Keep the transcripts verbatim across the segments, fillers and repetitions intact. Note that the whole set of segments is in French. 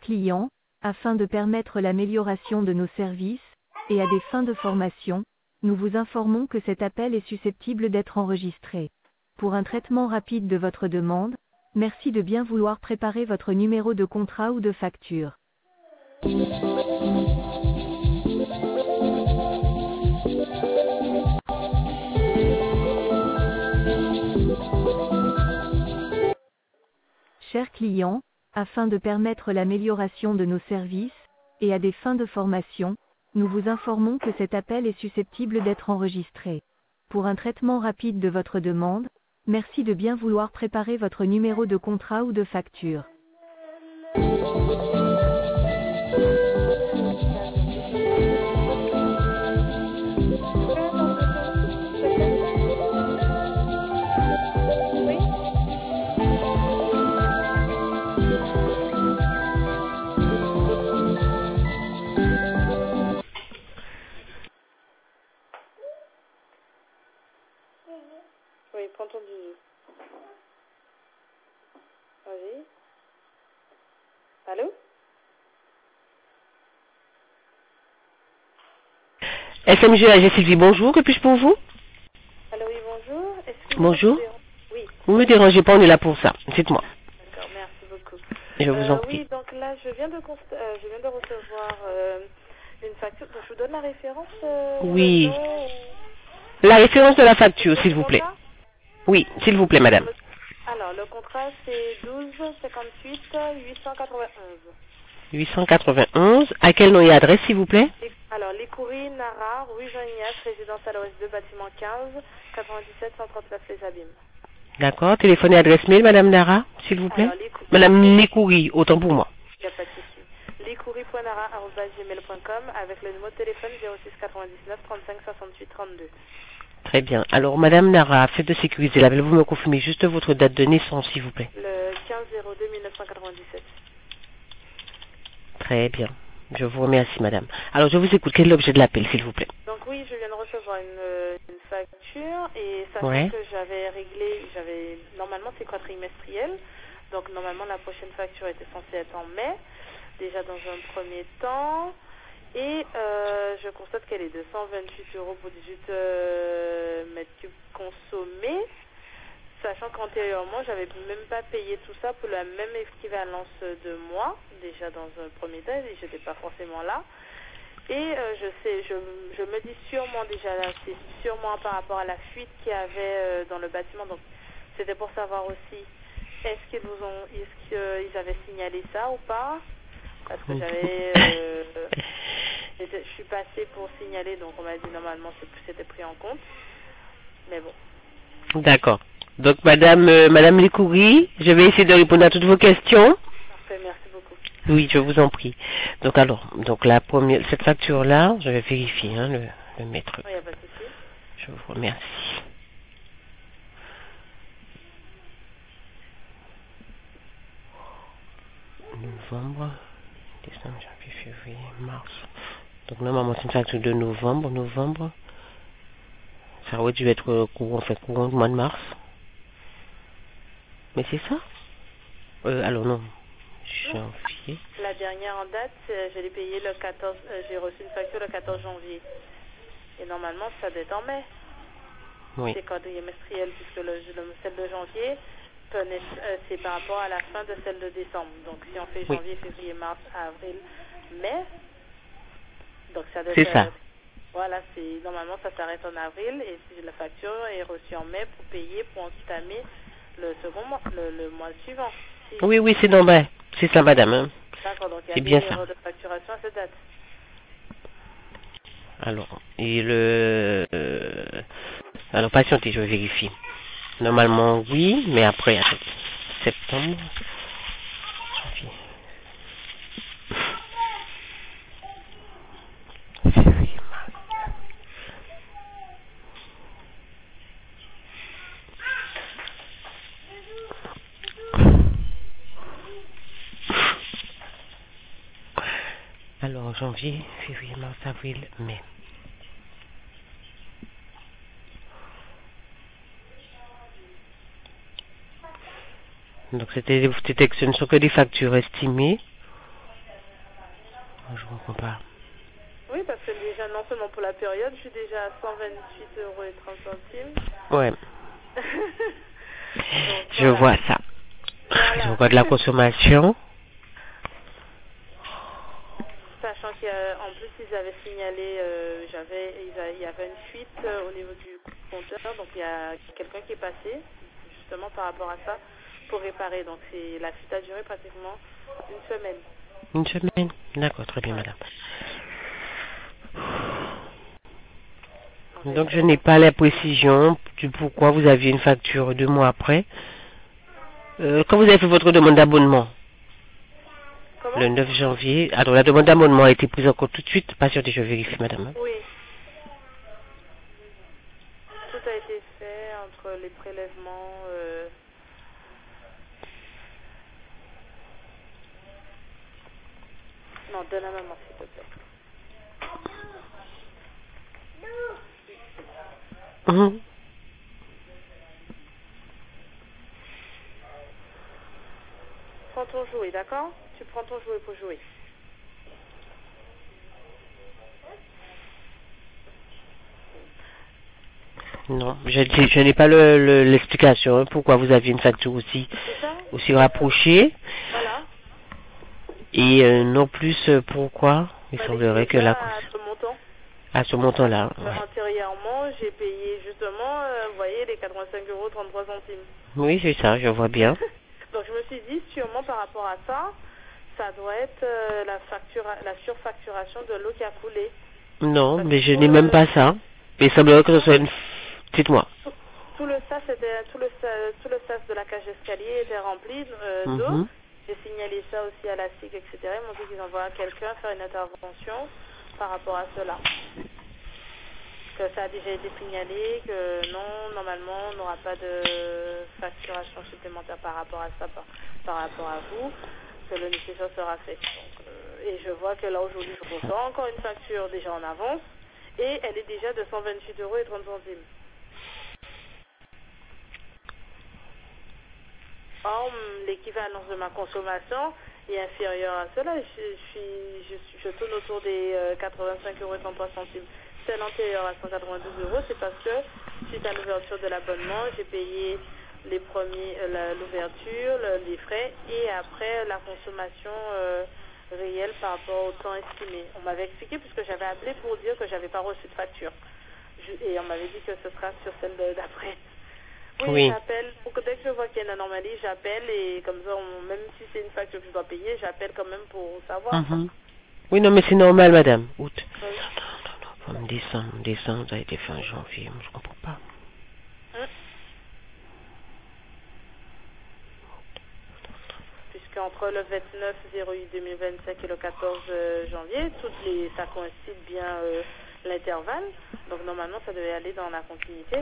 clients, afin de permettre l'amélioration de nos services, et à des fins de formation, nous vous informons que cet appel est susceptible d'être enregistré. Pour un traitement rapide de votre demande, merci de bien vouloir préparer votre numéro de contrat ou de facture. Chers clients, afin de permettre l'amélioration de nos services, et à des fins de formation, nous vous informons que cet appel est susceptible d'être enregistré. Pour un traitement rapide de votre demande, merci de bien vouloir préparer votre numéro de contrat ou de facture. Oui, prends ton doudou. Vas-y. Allô? S M G A G Sylvie, bonjour, que puis-je pour vous? Allô, oui, bonjour. Bonjour. Vous, oui. Vous me dérangez pas, on est là pour ça. Dites-moi. D'accord, merci beaucoup. Je vous euh, en prie. Oui, donc là, je viens de, const... euh, je viens de recevoir euh, une facture. Donc, je vous donne la référence. Euh, Oui. nom... La référence de la facture, s'il vous plaît. Oui, s'il vous plaît, madame. Alors, le contrat, c'est douze cinquante-huit huit cent quatre-vingt-onze. huit cent quatre-vingt-onze. À quel nom et adresse, s'il vous plaît? Alors, l'écurie Nara, rue Jean-Ignace, résidence à l'Ouest deux, bâtiment quinze, quatre-vingt-dix-sept cent trente-neuf Les Abîmes. D'accord. Téléphone et adresse mail, madame Nara, s'il vous plaît. Alors, madame Nécouri, autant pour moi. Il n'y a pas de souci. l'écurie point nara arobase gmail point com avec le numéro de téléphone zéro six quatre-vingt-dix-neuf trente-cinq soixante-huit trente-deux. Très bien. Alors, madame Nara, faites de sécuriser l'appel. Vous me confirmez juste votre date de naissance, s'il vous plaît. Le quinze zéro deux mille neuf cent quatre-vingt-dix-sept. Très bien. Je vous remercie, madame. Alors, je vous écoute. Quel est l'objet de l'appel, s'il vous plaît? Donc oui, je viens de recevoir une, une facture et sachant ouais. que j'avais réglé, j'avais normalement c'est quadrimestriel, donc normalement la prochaine facture était censée être en mai, déjà dans un premier temps, et euh, je constate qu'elle est de cent vingt-huit euros pour dix-huit euh, mètres cubes consommés, sachant qu'antérieurement j'avais même pas payé tout ça pour la même équivalence de mois, déjà dans un premier temps, et j'étais pas forcément là. Et euh, je sais, je, je me dis sûrement déjà là, c'est sûrement par rapport à la fuite qu'il y avait euh, dans le bâtiment. Donc c'était pour savoir aussi, est-ce qu'ils vous ont, est-ce qu'ils avaient signalé ça ou pas? Parce que j'avais, euh, je suis passée pour signaler, donc on m'a dit normalement c'était pris en compte. Mais bon. D'accord. Donc madame, euh, madame Lécoury, je vais essayer de répondre à toutes vos questions. Parfait, merci beaucoup. Oui, je vous en prie. Donc alors, donc la première, cette facture-là, je vais vérifier, hein, le, le maître. Il n'y a pas de souci. Je vous remercie. Novembre, décembre, janvier, février, mars. Donc normalement c'est une facture de novembre, novembre. Ça aurait dû être courant, enfin courant du mois de mars. Mais c'est ça euh, Alors non. Janvier. La dernière en date, je l'ai payé le quatorze, euh, j'ai reçu une facture le quatorze janvier. Et normalement, ça doit être en mai. Oui. C'est quadrimestriel, puisque le, le, celle de janvier, euh, c'est par rapport à la fin de celle de décembre. Donc si on fait janvier, oui. février, mars, avril, mai, donc ça doit c'est être... ça. Euh, voilà, c'est normalement ça s'arrête en avril et si la facture est reçue en mai pour payer, pour entamer le second mois, le, le mois suivant. Si oui, oui, c'est normal. C'est ça, madame. Hein. D'accord, donc il y a c'est bien bien erreur ça. de facturation à cette date. Alors, et le... Euh, alors, patientez, je vérifie. Normalement, oui, mais après, attends, septembre... Janvier... Février, mars... Alors, janvier, février, mars, avril, mai. Donc, c'était, c'était, ce ne sont que des factures estimées. Je ne comprends pas. Oui, parce que déjà, non seulement pour la période, je suis déjà à cent vingt-huit euros et trente centimes. Ouais. Donc, Je voilà. vois ça. Voilà. Je vois de la consommation. Sachant qu'en plus, ils avaient signalé, euh, j'avais, il y avait une fuite euh, au niveau du compteur. Donc, il y a quelqu'un qui est passé, justement par rapport à ça, pour réparer. Donc, c'est la fuite a duré pratiquement une semaine. Une semaine. D'accord, très bien, Ouais. madame. Donc, je n'ai pas la précision du pourquoi vous aviez une facture deux mois après. Euh, quand vous avez fait votre demande d'abonnement, Comment? le neuf janvier, alors la demande d'abonnement a été prise en compte tout de suite. Patientez, je vérifie, madame. Oui. Tout a été fait entre les prélèvements. Euh... Non, donne à maman, s'il te plaît. Mhm. Prends ton jouet, d'accord? Tu prends ton jouet pour jouer. Non, je, dis- je n'ai pas le- le- l'explication hein, pourquoi vous aviez une facture aussi, C'est ça? aussi rapprochée. Voilà. Et euh, non plus euh, pourquoi il Fallait semblerait que déjà la à ce montant. à ce montant-là. Euh, Ouais. Antérieurement, j'ai payé justement, euh, vous voyez, les quatre-vingt-cinq euros trente-trois centimes. Oui, c'est ça, je vois bien. Donc je me suis dit, sûrement par rapport à ça, ça doit être euh, la, factura la surfacturation de l'eau qui a coulé. Non, Parce mais que je tout n'ai même le- pas ça. Mais il semblerait que ce soit une... Dites-moi. Tout, tout le sas était, tout le sas, tout le sas de la cage d'escalier était rempli euh, d'eau. Mhm. J'ai signalé ça aussi à la S I C, et cetera. Ils m'ont dit qu'ils envoient quelqu'un faire une intervention par rapport à cela. Que ça a déjà été signalé, que non, normalement, on n'aura pas de facturation supplémentaire par rapport à ça, par, par rapport à vous, que le nécessaire sera fait. Donc, euh, et je vois que là, aujourd'hui, je reçois encore une facture déjà en avance, et elle est déjà de cent vingt-huit euros et trente centimes. Or, l'équivalence de ma consommation est inférieure à cela. Je, je, suis, je, suis- je tourne autour des euh, quatre-vingt-cinq euros et trente-trois centimes. Celle antérieure à cent quatre-vingt-douze euros, c'est parce que suite à l'ouverture de l'abonnement, j'ai payé les premiers, euh, la- l'ouverture, le- les frais et après la consommation euh, réelle par rapport au temps estimé. On m'avait expliqué puisque j'avais appelé pour dire que j'avais pas reçu de facture. Je- et on m'avait dit que ce sera sur celle de- d'après. Oui, Oui. j'appelle. Pour que dès que je vois qu'il y a une anomalie, j'appelle et comme ça, on- même si c'est une facture que je dois payer, j'appelle quand même pour savoir. Mhm. Oui, non, mais c'est normal, madame. Août. Oui. Non, non, non, décembre, décembre, ça a été fin janvier, je comprends pas. Hein? Puisqu'entre le vingt-neuf zéro huit deux mille vingt-cinq et le quatorze euh, janvier, toutes les, ça coïncide bien euh, l'intervalle. Donc normalement, ça devait aller dans la continuité.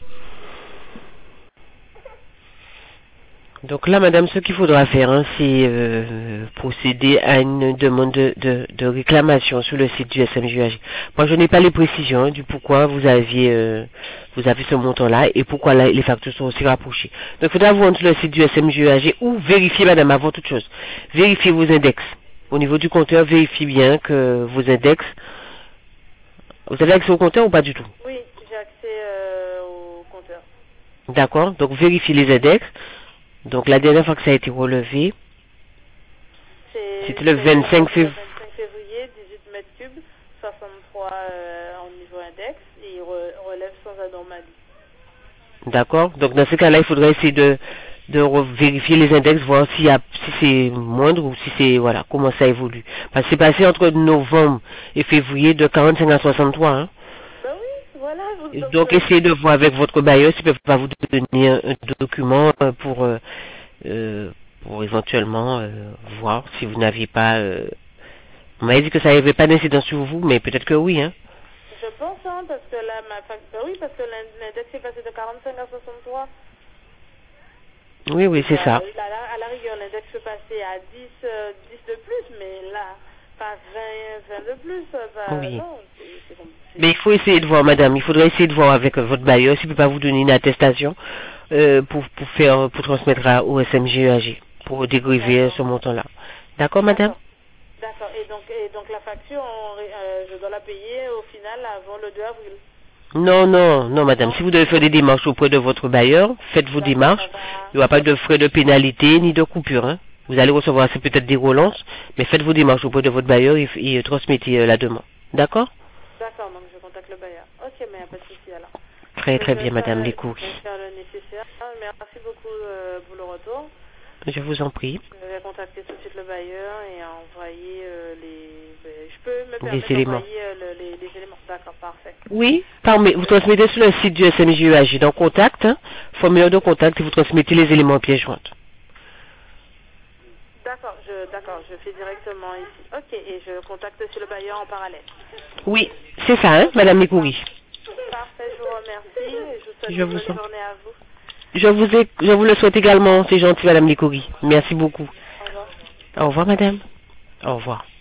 Donc là, madame, ce qu'il faudra faire, hein, c'est euh, procéder à une demande de, de, de réclamation sur le site du S M J A G. Moi, je n'ai pas les précisions hein, du pourquoi vous aviez euh, vous avez ce montant-là et pourquoi la- les factures sont aussi rapprochées. Donc, il faudra vous rendre sur le site du S M J A G ou vérifier, madame, avant toute chose, vérifiez vos index. Au niveau du compteur, vérifiez bien que vos index... Vous avez accès au compteur ou pas du tout? Oui, j'ai accès euh, au compteur. D'accord. Donc, vérifiez les index. Donc, la dernière fois que ça a été relevé, C'est c'était le ça a été vingt-cinq relevé le février. vingt-cinq février, dix-huit mètres cubes, soixante-trois euh, en niveau index et il re- relève sans anomalie. D'accord. Donc dans ce cas-là, il faudrait essayer de, de re- vérifier les index, voir s'il y a, si c'est moindre ou si c'est, voilà, comment ça évolue. Parce que c'est passé entre novembre et février de quarante-cinq à soixante-trois. Hein. Ben oui, voilà. vous- Et Donc, donc euh, essayez de voir avec votre bailleur s'il ne peut pas vous donner un, un document euh, pour, euh, euh, pour éventuellement euh, voir si vous n'aviez pas... Euh... On m'a dit que ça n'avait pas d'incidence sur vous, mais peut-être que oui. Hein. je pense, hein, parce que là, ma fac... ben oui, parce que l'in- l'index est passé de quarante-cinq à soixante-trois. Oui, oui, c'est Euh, ça. là, là, à la rigueur, l'index peut passer à dix, euh, dix de plus, mais là, pas vingt, vingt de plus. euh, Pas, Oui. non, c'est c'est comme- c'est- Mais il faut essayer de voir, madame. Il faudrait essayer de voir avec euh, votre bailleur s'il ne peut pas vous donner une attestation euh, pour, pour faire, pour transmettre à, au S M G E A G, pour dégriver D'accord. ce montant-là. D'accord, madame? D'accord. D'accord. Et donc, et donc la facture, on, euh, je dois la payer au final avant le deux avril. Non, non, non, madame. Si vous devez faire des démarches auprès de votre bailleur, faites vos démarches. Il n'y aura pas de frais de pénalité ni de coupure. Hein. Vous allez recevoir c'est peut-être des relances, mais faites vos démarches auprès de votre bailleur et, et transmettez euh, la demande. D'accord? D'accord, donc je contacte le bailleur. Ok, mais il n'y a pas de souci alors. Très, très Je bien, vais madame faire- Lécouri. Je vais faire le nécessaire. Merci beaucoup euh, pour le retour. Je vous en prie. Je vais contacter tout de suite le bailleur et envoyer euh, les... euh, Je peux me Les permettre éléments. d'envoyer euh, le- les, les éléments. D'accord, parfait. Oui, par mail. Vous transmettez sur le site du S M J E A J dans contact, hein, formulaire de contact, et vous transmettez les éléments en pièce jointe. D'accord, je, d'accord, je fais directement ici. Ok, et je contacte sur le bailleur en parallèle. Oui, c'est ça, hein, madame Lécouri. Parfait, je vous remercie et je vous souhaite Je une vous bonne en- journée à vous. Je vous, ai, je vous le souhaite également, c'est gentil, madame Lécouri. Merci beaucoup. Au revoir. Au revoir, madame. Au revoir.